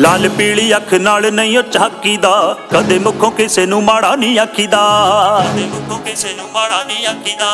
लाल पीली अख नाल नहीं ओ झाकीदा, कदे मुखों किसे नू माड़ा नहीं आखीदा, कदे मुखों किसे नू माड़ा नहीं आखीदा।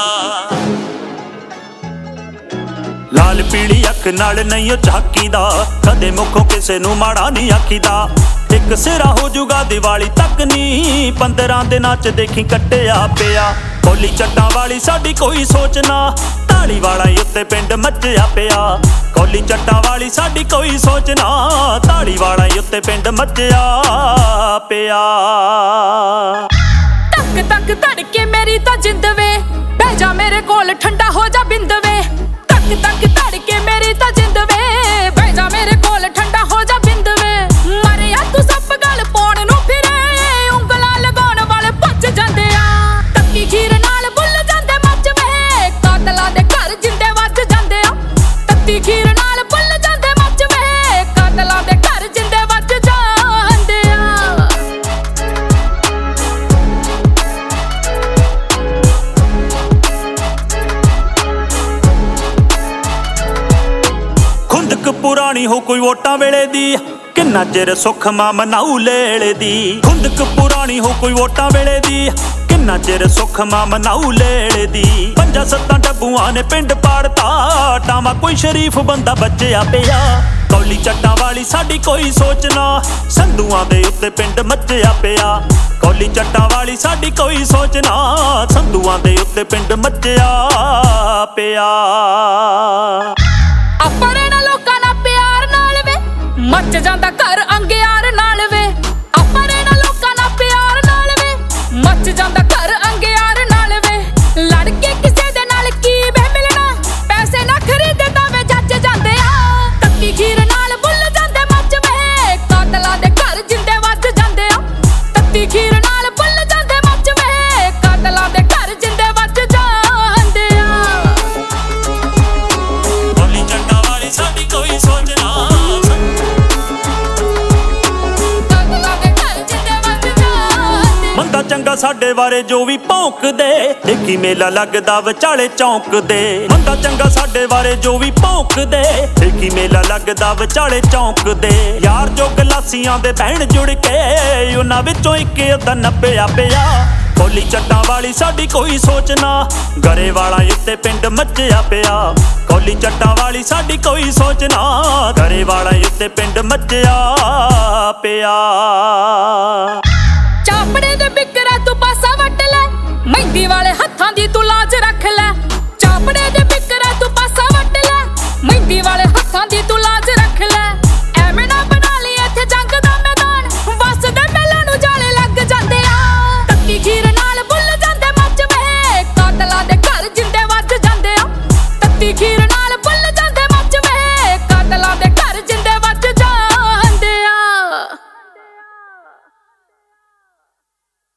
लाल पीली अख नाल नहीं ओ झाकीदा, कदे मुखों किसे नू माड़ा नहीं आखीदा। एक सिरा हो जूगा दिवाली तक नी, 15 दिनां च देखी कट्टिया पिया। कोली चट्टां वाली साडी कोई सोचना, ढाली वाला उत्ते पिंड मच्चिया पिया। कोली चट्टां वाली साडी कोई सोचना, ढाली वाला उत्ते पिंड मच्चिया पिया। तक तक धड़के मेरी तो जिंद वे, बह जा मेरे कोल ठंडा हो जा बिंद वे। तक तक धड़के मेरी तो जिंद वे, बह जा मेरे कोल ठंडा हो जा बिंद वे। मरिया तू सप गल पाउण नूं फिरे, ਉਂਗਲਾਂ लगाउण वाले भुੱਜ ਜਾਂਦੇ आ। तक्की खीर नाल भुੱਲ ਜਾਂਦੇ मच वे, कातलां दे घर जिंदे ਵੱਜ ਜਾਂਦੇ आ। तक्की खीर नाल भुੱਲ ਜਾਂਦੇ मच वे, कातलां दे घर जिंदे ਵੱਜ ਜਾਂਦੇ आ। खुंदक पुरानी हो कोई वोटां वेले दी, किन्ना चिर सुख मां मनाऊ लेले दी। खुंदक पुरानी हो कोई वोटां वेले दी, किन्ना चिर सुख मां मनाऊ लेले दी। 5-7 डब्बुआं ने पिंड पाड़ता, टामा कोई शरीफ बंदा बच्चिया पिया। कौली चट्टां वाली साडी कोई सोचना, संधुआं दे उत्ते पिंड मच्चिया पिया। कौली चट्टां वाली साडी कोई सोचना, संधुआं दे उत्ते पिंड मच्चिया पिया। अपने ना लोकां नाल प्यार नाल वे, मच जांदा घर अंगियार नाल वे। अपने ना लोकां नाल प्यार नाल वे, मच जांदा घर अंगियार नाल वे। लड़ के किसे दे नाल की वे मिलना, पैसे ना खरीदे तां वे जज जांदे आ। तक्की खीर नाल भुੱਲ ਜਾਂਦੇ मच वे, कातलां दे घर जिंदे ਵੱਜ ਜਾਂਦੇ आ। तक्की खीर नाल भुੱਲ ਜਾਂਦੇ मच वे, कातलां दे घर जिंदे ਵੱਜ ਜਾਂਦੇ आ। कौली चट्टां वाली साडी कोई सोचना, मंदा चंगा साडे बारे जो भी भौंकदे, देखी मेला लगदा विचाले चौंकदे। मंदा चंगा साडे बारे जो भी भौंकदे, देखी मेला लगदा विचाले चौंकदे। यार जो गलासियां दे भैण जुड़ के, उन्हां विचों इक अद्धा नप्पिया पिया। कौली चट्टां वाली साडी कोई सोचना, गरे वाला उत्ते पिंड मच्चिया पिया। कौली चट्टां वाली साडी कोई सोचना, गरे वाला उत्ते पिंड मच्चिया पिया। चापड़े दे बिकरा तू पासा वट लै, मेहंदी वाले हत्थां दी तू लाज रख लै।